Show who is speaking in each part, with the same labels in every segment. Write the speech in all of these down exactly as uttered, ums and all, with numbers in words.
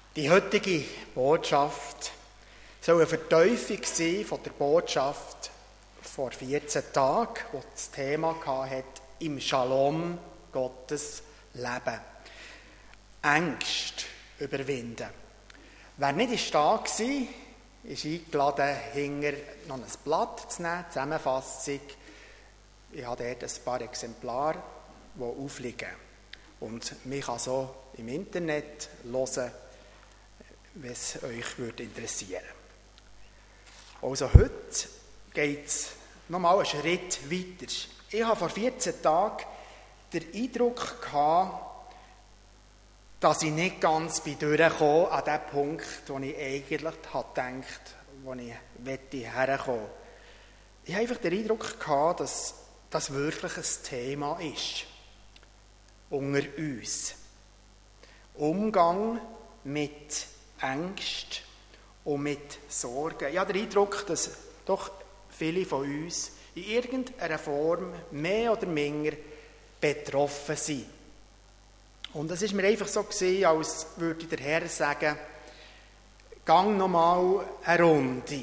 Speaker 1: Die heutige Botschaft soll eine Vertiefung sein von der Botschaft vor vierzehn Tagen, wo das Thema hatte, im Shalom Gottes Leben. Ängste überwinden. Wer nicht da war, ist eingeladen, hinter noch ein Blatt zu nehmen, Zusammenfassung. Ich habe dort ein paar Exemplare, die aufliegen. Und man kann so im Internet hören, wenn es euch würde interessieren. Also heute geht es nochmal einen Schritt weiter. Ich habe vor vierzehn Tagen den Eindruck gehabt, dass ich nicht ganz bin durchgekommen an dem Punkt, wo ich eigentlich gedacht, wo ich herkommen wollte. Ich habe einfach den Eindruck gehabt, dass das wirklich ein Thema ist. Unter uns. Umgang mit Ängsten und mit Sorgen. Ich habe den Eindruck, dass doch viele von uns in irgendeiner Form mehr oder minder betroffen sind. Und es ist mir einfach so gewesen, als würde der Herr sagen, gang nochmal eine Runde.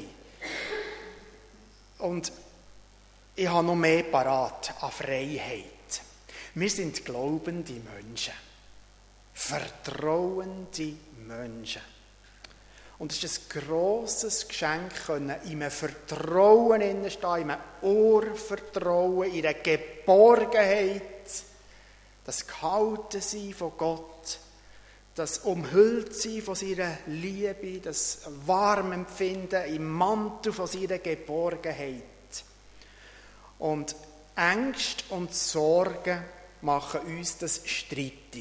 Speaker 1: Und ich habe noch mehr parat an Freiheit. Wir sind glaubende Menschen. Vertrauende Menschen. Und es ist ein grosses Geschenk, in einem Vertrauen stehen, in einem Urvertrauen, in einer Geborgenheit, das Gehaltensein von Gott, das Umhülltsein von seiner Liebe, das Warmempfinden im Mantel von seiner Geborgenheit. Und Ängste und Sorgen machen uns das streitig.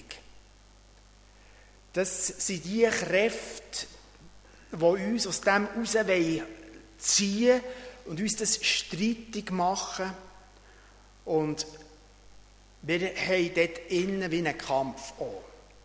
Speaker 1: Das sind die Kräfte, die uns aus dem herausziehen und uns das streitig machen. Und wir haben dort innen wie einen Kampf auch.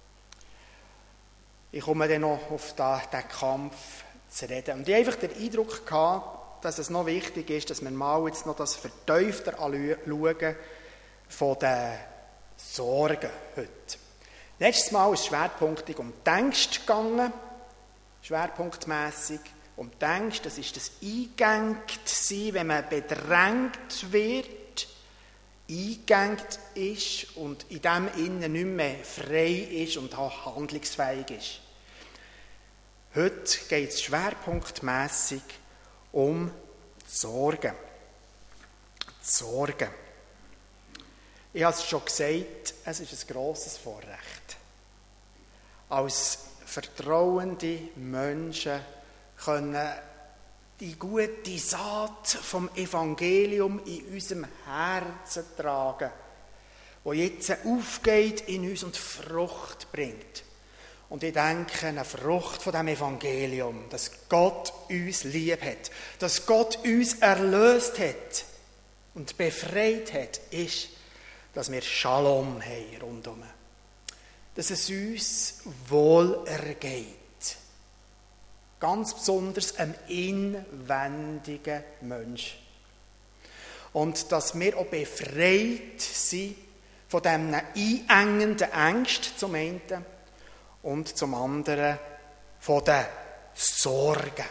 Speaker 1: Ich komme dann noch auf diesen Kampf zu reden. Und ich hatte einfach den Eindruck gehabt, dass es noch wichtig ist, dass wir mal jetzt noch das vertiefter anschauen von den Sorgen heute. Letztes Mal ist es schwerpunktig um die Ängste gegangen, schwerpunktmässig um die Ängste. Das ist das Eingängt-Sein, wenn man bedrängt wird, eingängt ist und in dem Innen nicht mehr frei ist und auch handlungsfähig ist. Heute geht es schwerpunktmässig um die Sorgen. Die Sorgen. Ich habe es schon gesagt, es ist ein grosses Vorrecht. Als vertrauende Menschen können die gute Saat vom Evangelium in unserem Herzen tragen, wo jetzt aufgeht in uns und Frucht bringt. Und ich denke, eine Frucht von dem Evangelium, dass Gott uns lieb hat, dass Gott uns erlöst hat und befreit hat, ist, dass wir Shalom haben rundum. Dass es uns wohl ergeht. Ganz besonders einem inwendigen Mensch. Und dass wir auch befreit sind von diesen einengenden Ängsten zum einen und zum anderen von den Sorgen.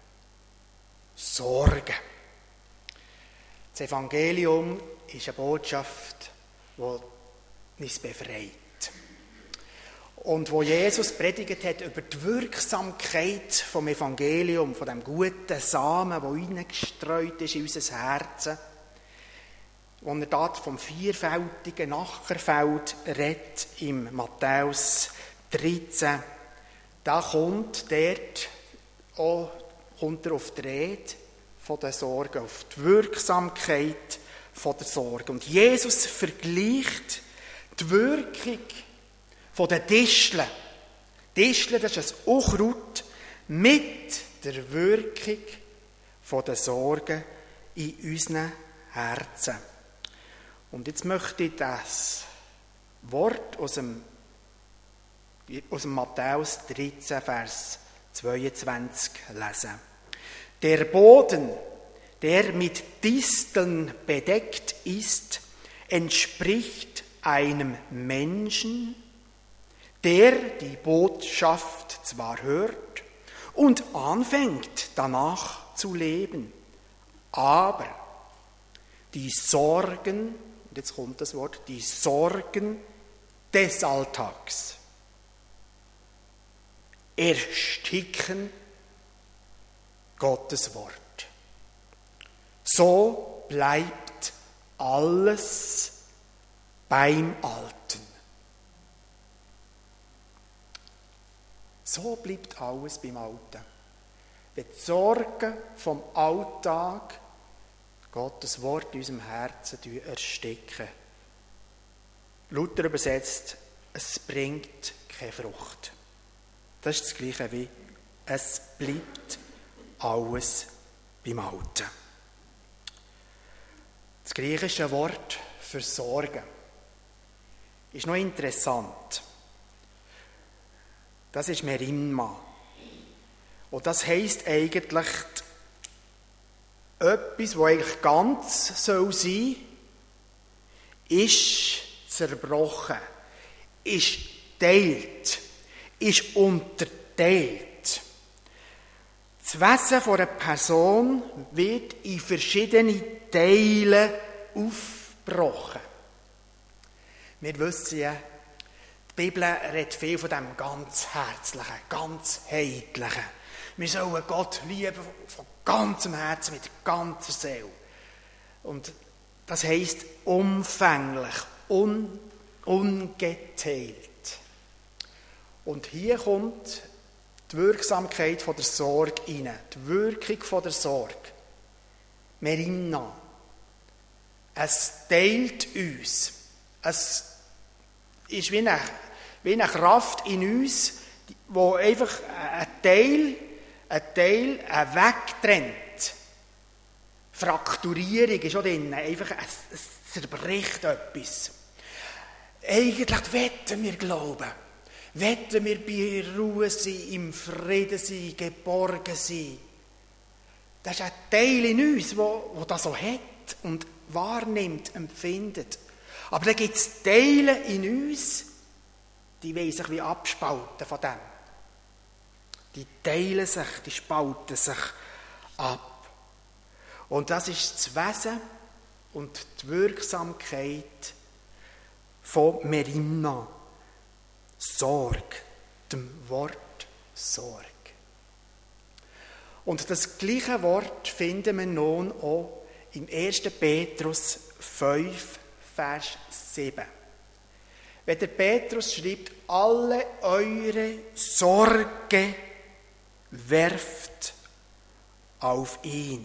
Speaker 1: Sorgen. Das Evangelium ist eine Botschaft, die uns befreit. Und wo Jesus predigt hat über die Wirksamkeit vom Evangelium, von dem guten Samen, der hineingestreut ist in unser Herzen, wo er dort vom vierfältigen Ackerfeld redet, im Matthäus dreizehn, da kommt dort auch, kommt er auf die Rede von der Sorge, auf die Wirksamkeit von der Sorge. Und Jesus vergleicht die Wirkung von den Disteln. Disteln, das ist ein Unkraut, mit der Wirkung von den Sorgen in unseren Herzen. Und jetzt möchte ich das Wort aus dem, aus dem Matthäus dreizehn, Vers zweiundzwanzig lesen. Der Boden, der mit Disteln bedeckt ist, entspricht einem Menschen, der die Botschaft zwar hört und anfängt danach zu leben, aber die Sorgen, und jetzt kommt das Wort, die Sorgen des Alltags ersticken Gottes Wort. So bleibt alles beim Alten. So bleibt alles beim Alten. Wenn die Sorgen vom Alltag Gottes Wort in unserem Herzen ersticken. Luther übersetzt, es bringt keine Frucht. Das ist das Gleiche wie, es bleibt alles beim Alten. Das griechische Wort für Sorgen ist noch interessant. Das ist Merimna. Und das heisst eigentlich etwas, was eigentlich ganz soll sein, ist zerbrochen, ist teilt, ist unterteilt. Das Wesen einer Person wird in verschiedene Teile aufgebrochen. Wir wissen ja, die Bibel redet viel von dem ganz Herzlichen, ganz Heidlichen. Wir sollen Gott lieben von ganzem Herzen, mit ganzer Seele. Und das heisst umfänglich, un, ungeteilt. Und hier kommt die Wirksamkeit von der Sorge rein, die Wirkung von der Sorge. Merimna. Es teilt uns. Es ist wie eine, wie eine Kraft in uns, wo einfach ein Teil, ein Teil ein wegtrennt. Frakturierung ist auch drin. Einfach, es, es zerbricht etwas. Eigentlich wetten wir glauben. Wetten wir bei Ruhe sein, im Frieden sein, geborgen sein. Das ist ein Teil in uns, wo, wo das so hat und wahrnimmt, empfindet. Aber dann gibt es Teile in uns, die wollen sich wie abspalten von dem. Die teilen sich, die spalten sich ab. Und das ist das Wesen und die Wirksamkeit von Merimna. Sorge, dem Wort Sorge. Und das gleiche Wort finden wir nun auch im ersten Petrus fünf, Vers sieben. Wenn der Petrus schreibt, alle eure Sorge werft auf ihn.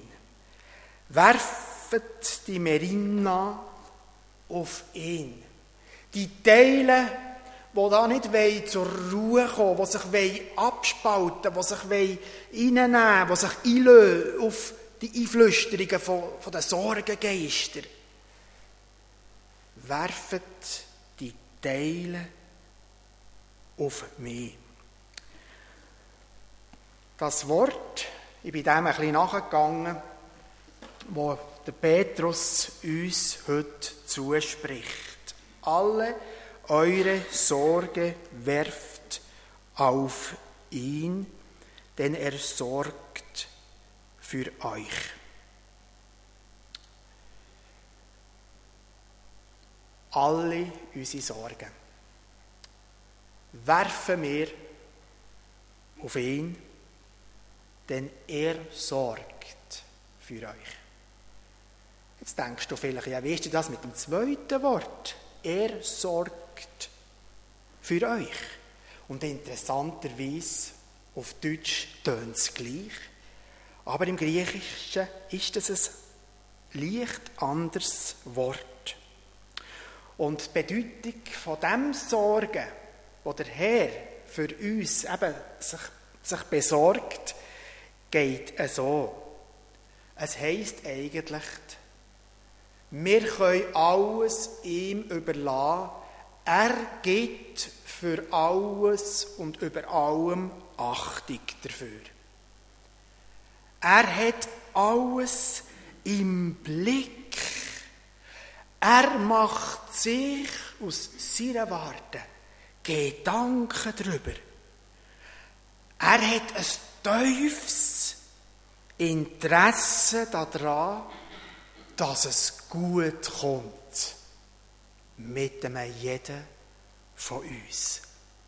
Speaker 1: Werft die Merimna auf ihn. Die Teile, die da nicht zur Ruhe kommen, die sich abspalten, die sich reinnehmen, die sich einlösen auf die Einflüsterungen von, von den Sorgengeistern. Werft die Teile auf mich. Das Wort, ich bin dem ein bisschen nachgegangen, wo der Petrus uns heute zuspricht. Alle eure Sorge werft auf ihn, denn er sorgt für euch. Alle unsere Sorgen werfen wir auf ihn, denn er sorgt für euch. Jetzt denkst du vielleicht, ja, wie ist denn das mit dem zweiten Wort? Er sorgt für euch. Und interessanterweise, auf Deutsch tönt es gleich, aber im Griechischen ist es ein leicht anderes Wort. Und die Bedeutung von dem Sorgen, wo der Herr für uns eben sich, sich besorgt, geht so. Es heisst eigentlich, wir können alles ihm überlassen. Er gibt für alles und über allem Achtung dafür. Er hat alles im Blick. Er macht sich aus seiner Warte Gedanken darüber. Er hat ein tiefes Interesse daran, dass es gut kommt mit einem jeden von uns.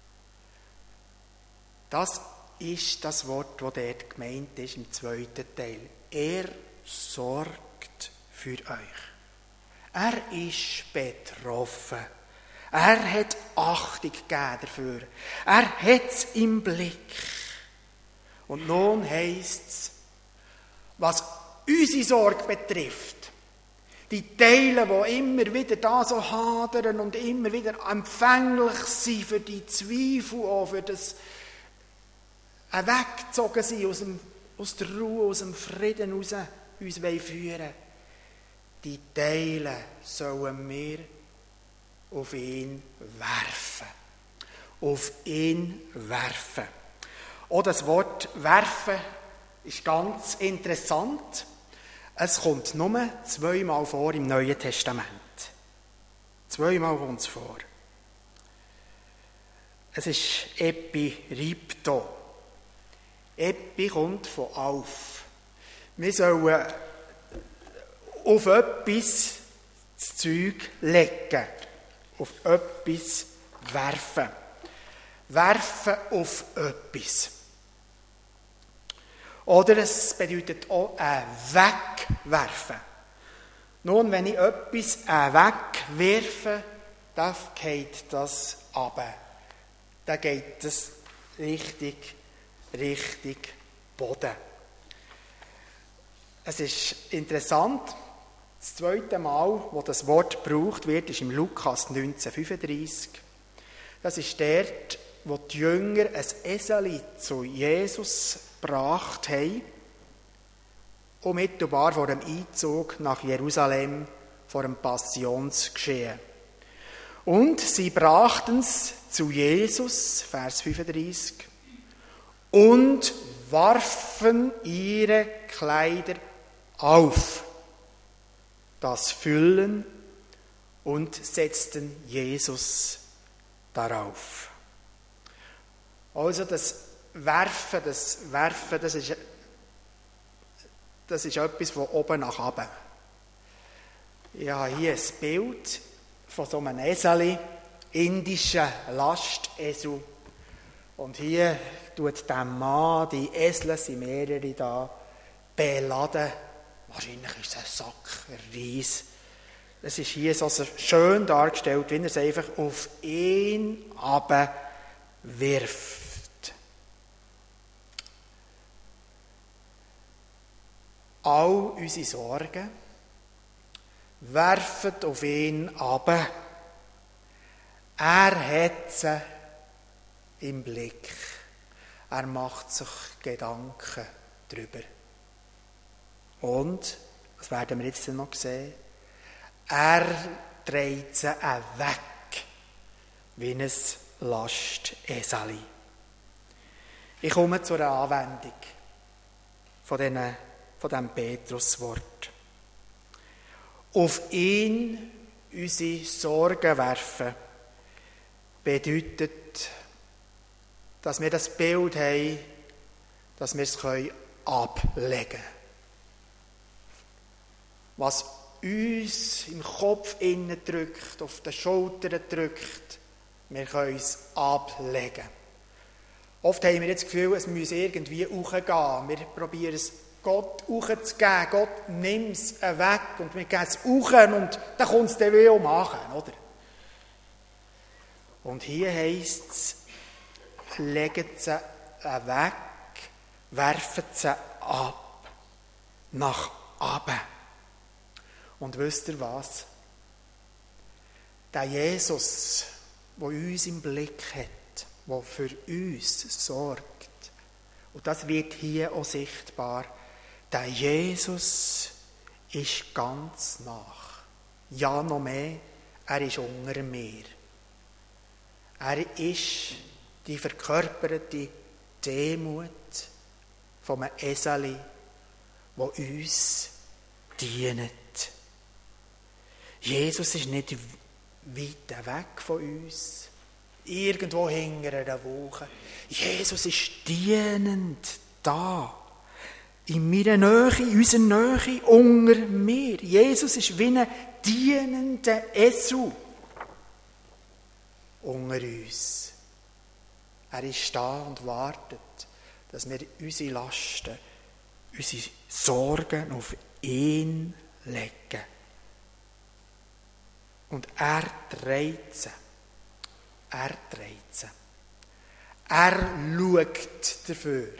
Speaker 1: Das ist das Wort, das dort gemeint ist im zweiten Teil. Er sorgt für euch. Er ist betroffen. Er hat Achtung gegeben dafür. Er hat es im Blick. Und nun heisst es, was unsere Sorge betrifft, die Teile, die immer wieder da so hadern und immer wieder empfänglich sind für die Zweifel, auch für das weggezogen sind aus, dem, aus der Ruhe, aus dem Frieden raus, uns führen wollen. Die Teile sollen wir auf ihn werfen. Auf ihn werfen. Auch das Wort werfen ist ganz interessant. Es kommt nur zweimal vor im Neuen Testament. Zweimal kommt es vor. Es ist Epiripto. Epi kommt von auf. Wir sollen auf etwas das Zeug legen. Auf etwas werfen. Werfen auf etwas. Oder es bedeutet auch ein Wegwerfen. Nun, wenn ich etwas wegwerfe, dann geht das runter. Dann geht das richtig, richtig Boden. Es ist interessant, das zweite Mal, wo das Wort gebraucht wird, ist im Lukas neunzehn fünfunddreißig. Das ist dort, wo die Jünger ein Eseli zu Jesus gebracht haben, unmittelbar vor dem Einzug nach Jerusalem, vor dem Passionsgeschehen. Und sie brachten es zu Jesus, Vers fünfunddreißig, und warfen ihre Kleider auf, das Füllen, und setzten Jesus darauf. Also das Werfen, das Werfen, das ist, das ist etwas von oben nach unten. Ich habe hier ein Bild von so einem Eseli, indischen Lastesel. Und hier tut der Mann, die Esel sind mehrere da, beladen. Wahrscheinlich ist es ein Sack Reis. Es ist hier so schön dargestellt, wie er es einfach auf ihn runter wirft. All unsere Sorgen werfen auf ihn runter. Er hat sie im Blick. Er macht sich Gedanken darüber. Und, das werden wir jetzt noch sehen, er dreht sie weg, wie ein Lasteseli. Ich komme zu einer Anwendung von, diesen, von diesem Petruswort. Auf ihn unsere Sorgen werfen, bedeutet, dass wir das Bild haben, dass wir es ablegen können. Was uns im Kopf innen drückt, auf den Schultern drückt, wir können es ablegen. Oft haben wir jetzt das Gefühl, es müsse irgendwie hochgehen. Wir probieren es Gott hochzugeben. Gott nimmt es weg und wir geben es hoch und dann kommt es dann wieder auch machen, oder? Und hier heisst es, legt sie weg, werfen sie ab, nach oben. Und wisst ihr was? Der Jesus, der uns im Blick hat, der für uns sorgt, und das wird hier auch sichtbar, der Jesus ist ganz nach. Ja, noch mehr, er ist unter mir. Er ist die verkörperte Demut von einem Eseli, das uns dient. Jesus ist nicht weit weg von uns, irgendwo hinter einer Wolke. Jesus ist dienend da. In meiner Nähe, in unserer Nähe, unter mir. Jesus ist wie ein dienender Esel unter uns. Er ist da und wartet, dass wir unsere Lasten, unsere Sorgen auf ihn legen. Und er trägt sie. Er trägt sie. Er schaut dafür.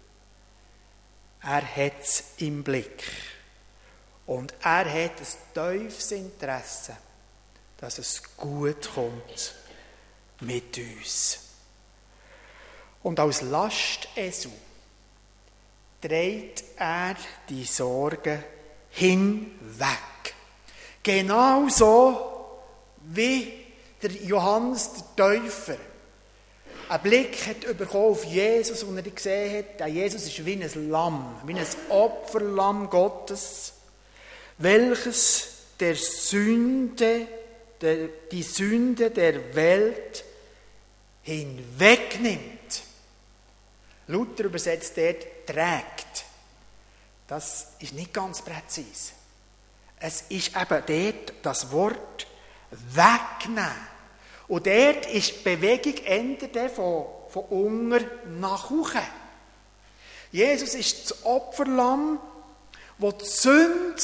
Speaker 1: Er hat es im Blick. Und er hat ein tiefes Interesse, dass es gut kommt mit uns. Und als Lastesel trägt er die Sorgen hinweg. Genauso wie der Johannes der Täufer einen Blick hat bekommen auf Jesus und er gesehen hat, der Jesus ist wie ein Lamm, wie ein Opferlamm Gottes, welches der Sünde, der, die Sünde der Welt hinwegnimmt. Luther übersetzt dort trägt. Das ist nicht ganz präzise. Es ist eben dort das Wort wegnehmen. Und dort ist die Bewegung ändert von, von unten nach oben. Jesus ist das Opferlamm, das die Sünde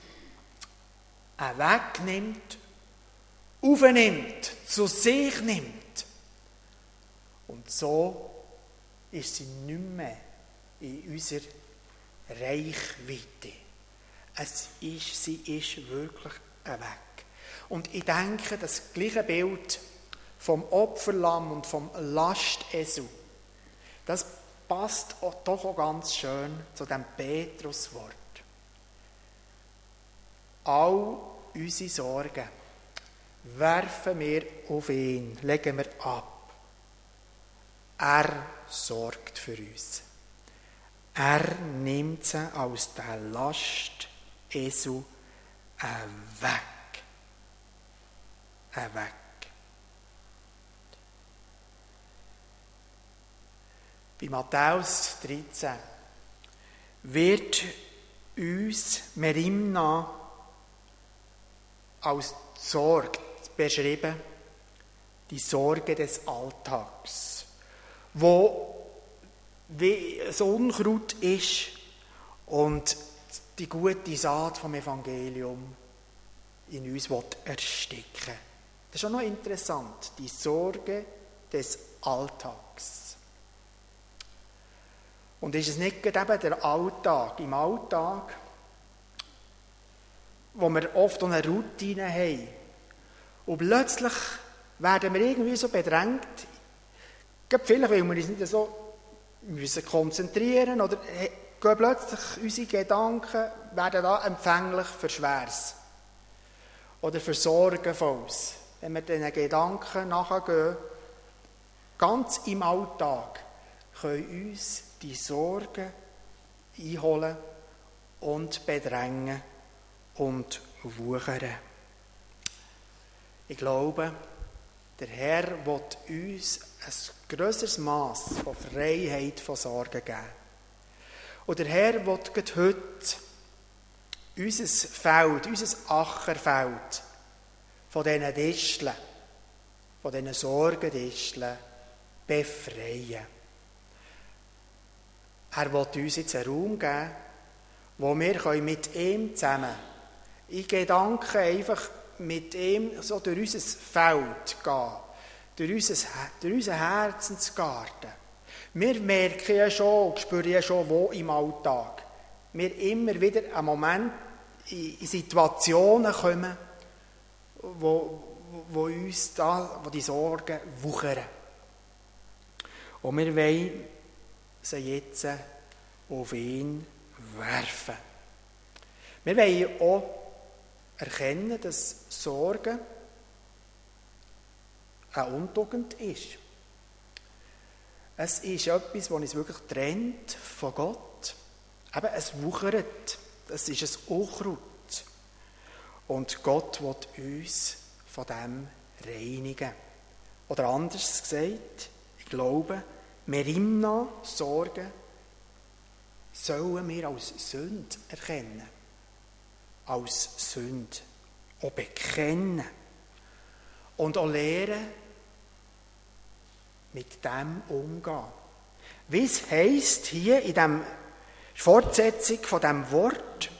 Speaker 1: wegnimmt, aufnimmt, zu sich nimmt. Und so ist sie nicht mehr in unserer Reichweite. Es ist, sie ist wirklich weg. Und ich denke, das gleiche Bild vom Opferlamm und vom Lastesel, das passt auch, doch auch ganz schön zu dem Petruswort. All unsere Sorgen werfen wir auf ihn, legen wir ab. Er sorgt für uns. Er nimmt sie aus der Lastesel weg. Weg. Bei Matthäus dreizehn wird uns Merimna als Sorge beschrieben, die Sorge des Alltags, wo wie ein Unkraut ist und die gute Saat vom Evangelium in uns ersticken. Das ist auch noch interessant, die Sorge des Alltags. Und ist es nicht gerade eben der Alltag, im Alltag, wo wir oft eine Routine haben und plötzlich werden wir irgendwie so bedrängt, vielleicht weil wir uns nicht so müssen konzentrieren oder gehen plötzlich unsere Gedanken werden da empfänglich für Schweres oder für Sorgenvolles. Wenn wir diesen Gedanken nachgehen, ganz im Alltag, können uns die Sorgen einholen und bedrängen und wuchern. Ich glaube, der Herr will uns ein grösseres Mass von Freiheit von Sorgen geben. Und der Herr will gerade heute unser Feld, unser Ackerfeld von diesen Disteln, von diesen Sorgendisteln befreien. Er will uns jetzt einen Raum geben, wo wir mit ihm zusammen in Gedanken einfach mit ihm so durch unser Feld gehen, durch, unser, durch unseren Herzensgarten. Wir merken ja schon, spüren ja schon, wo im Alltag wir immer wieder einen Moment in, in Situationen kommen, wo, wo uns da, wo die Sorgen wuchern. Und wir wollen sie jetzt auf ihn werfen. Wir wollen auch erkennen, dass Sorge eine Untugend ist. Es ist etwas, das uns wirklich trennt von Gott. Eben, es wuchert. Es ist ein Unkraut. Und Gott will uns von dem reinigen. Oder anders gesagt, ich glaube, Merimna, Sorgen, sollen wir als Sünde erkennen. Als Sünde. Auch bekennen. Und auch lernen, mit dem umgehen. Wie es heisst hier in der Fortsetzung von dem Wort,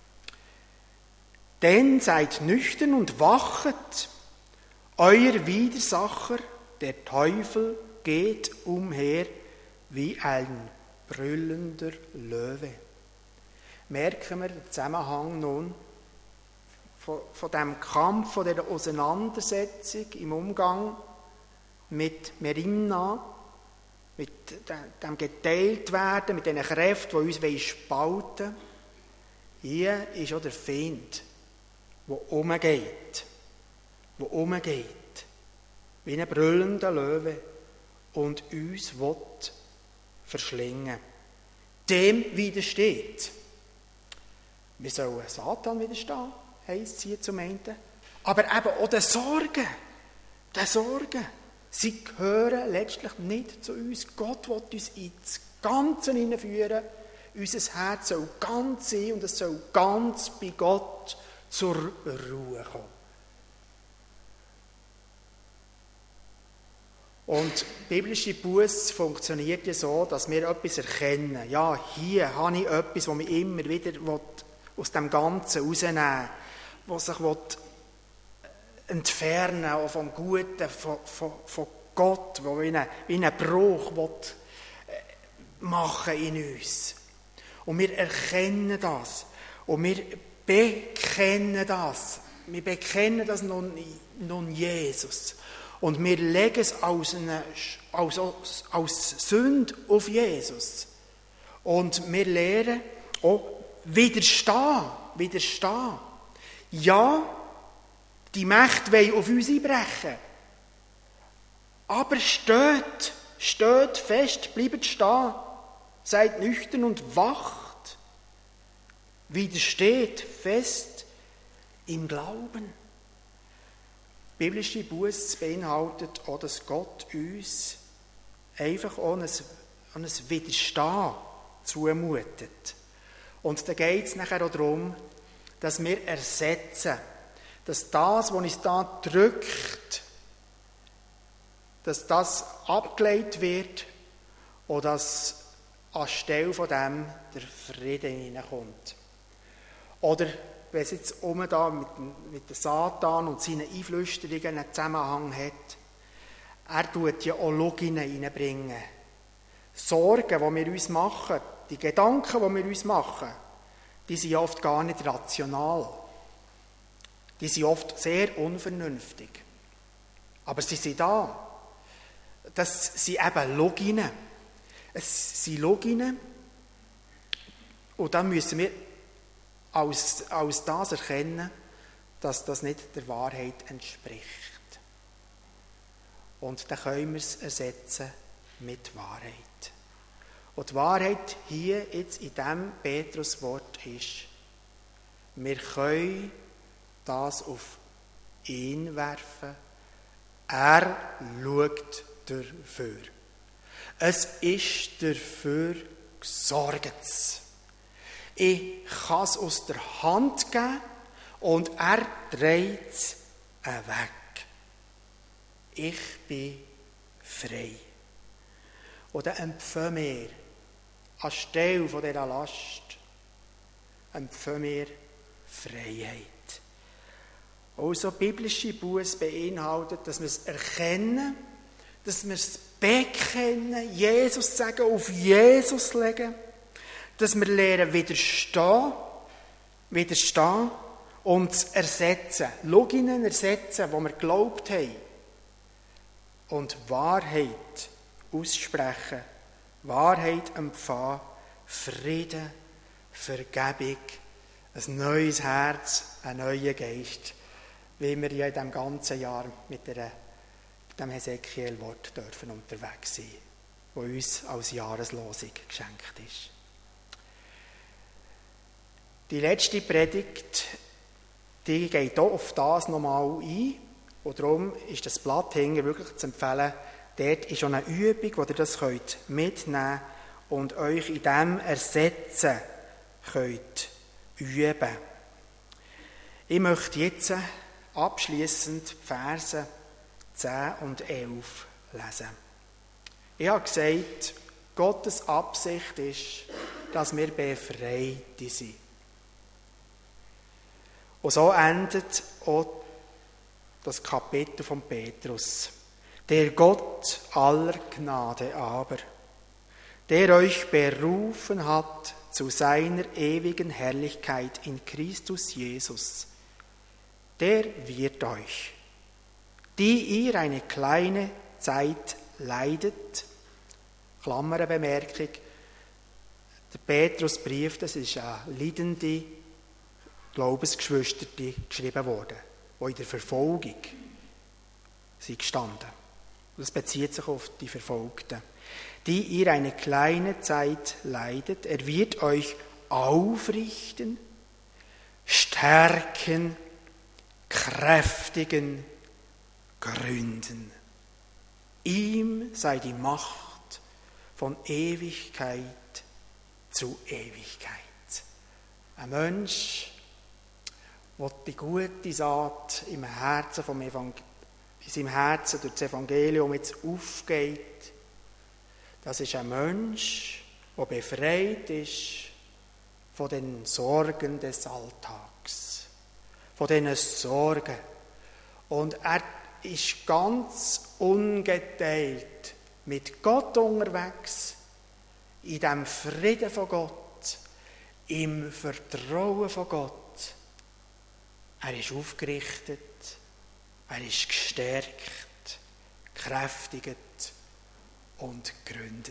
Speaker 1: denn seid nüchtern und wachet, euer Widersacher, der Teufel, geht umher wie ein brüllender Löwe. Merken wir den Zusammenhang nun von, von dem Kampf, von dieser Auseinandersetzung im Umgang mit Merimna, mit dem Geteiltwerden, mit diesen Kräften, die uns spalten wollen. Hier ist auch der Feind, der umgeht, der umgeht, wie ein brüllender Löwe und uns will verschlingen. Dem widersteht. Wir sollen Satan widerstehen, heisst es hier zum einen. Aber eben auch den Sorgen. Den Sorgen. Sie gehören letztlich nicht zu uns. Gott will uns ins Ganze hineinführen. Unser Herz soll ganz sein und es soll ganz bei Gott zur Ruhe kommen. Und biblische Buße funktioniert ja so, dass wir etwas erkennen. Ja, hier habe ich etwas, das mich immer wieder aus dem Ganzen rausnehmen will, das sich entfernen will, auch vom Guten, von, von, von Gott, das wie einen wie eine Bruch will machen in uns. Und wir erkennen das. Und wir bekennen das. Wir bekennen das nun, nun Jesus. Und wir legen es als, eine, als, als Sünde auf Jesus. Und wir lernen auch widerstehen. Widerstehen. Ja, die Mächte wollen auf uns einbrechen. Aber steht, steht fest, bleibt stehen. Seid nüchtern und wacht. Widersteht fest im Glauben. Biblische Buße beinhaltet auch, dass Gott uns einfach auch ein, ein Widerstehen zumutet. Und da geht es nachher auch darum, dass wir ersetzen, dass das, was uns da drückt, dass das abgelegt wird und dass anstelle von dem der Frieden hineinkommt. Oder wenn es jetzt um da mit, mit dem Satan und seinen Einflüsterungen einen Zusammenhang hat, er tut ja auch Loginen reinbringen. Sorgen, die wir uns machen, die Gedanken, die wir uns machen, die sind oft gar nicht rational. Die sind oft sehr unvernünftig. Aber sie sind da. Das sind eben Loginen. Es sind Loginen. Und dann müssen wir als, als das erkennen, dass das nicht der Wahrheit entspricht. Und dann können wir es ersetzen mit Wahrheit. Und die Wahrheit hier jetzt in diesem Petruswort ist, wir können das auf ihn werfen. Er schaut dafür. Es ist dafür gesorgt. Ich kann es aus der Hand geben und er dreht es weg. Ich bin frei. Und dann empfangen wir anstelle von dieser Last empfangen wir Freiheit. Also biblische Buße beinhaltet, dass wir es erkennen, dass wir es bekennen, Jesus sagen, auf Jesus legen, dass wir lernen widerstehen, widerstehen und es ersetzen, Loginen ersetzen, wo wir geglaubt haben und Wahrheit aussprechen, Wahrheit empfangen, Frieden, Vergebung, ein neues Herz, ein neuer Geist, wie wir ja in diesem ganzen Jahr mit der, dem Hesekiel-Wort dürfen unterwegs sein, das uns als Jahreslosung geschenkt ist. Die letzte Predigt, die geht auch auf das nochmal ein, Und darum ist das Blatt hinten wirklich zu empfehlen. Dort ist schon eine Übung, wo ihr das könnt mitnehmen und euch in dem Ersetzen könnt üben. Ich möchte jetzt abschliessend die Verse zehn und elf lesen. Ich habe gesagt, Gottes Absicht ist, dass wir Befreite sind. Und so endet auch das Kapitel von Petrus. Der Gott aller Gnade aber, der euch berufen hat zu seiner ewigen Herrlichkeit in Christus Jesus, der wird euch, die ihr eine kleine Zeit leidet, Klammerbemerkung, der Petrusbrief, das ist eine leidende Glaubensgeschwister geschrieben worden, die in der Verfolgung sind gestanden. Das bezieht sich auf die Verfolgten. Die ihr eine kleine Zeit leidet, er wird euch aufrichten, stärken, kräftigen, gründen. Ihm sei die Macht von Ewigkeit zu Ewigkeit. Ein Mensch, der die gute Saat im Herzen vom Evangelium, in seinem Herzen durch das Evangelium jetzt aufgeht, das ist ein Mensch, der befreit ist von den Sorgen des Alltags, von diesen Sorgen. Und er ist ganz ungeteilt mit Gott unterwegs, in dem Frieden von Gott, im Vertrauen von Gott. Er ist aufgerichtet, er ist gestärkt, gekräftigt und gegründet.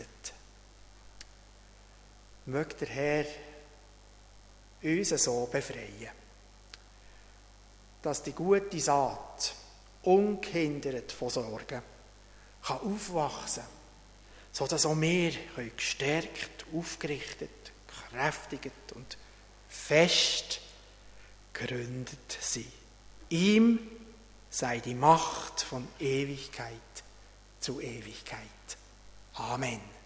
Speaker 1: Möge der Herr uns so befreien, dass die gute Saat, ungehindert von Sorgen, kann aufwachsen kann, sodass auch wir gestärkt, aufgerichtet, gekräftigt und fest gegründet sind. Ihm sei die Macht von Ewigkeit zu Ewigkeit. Amen.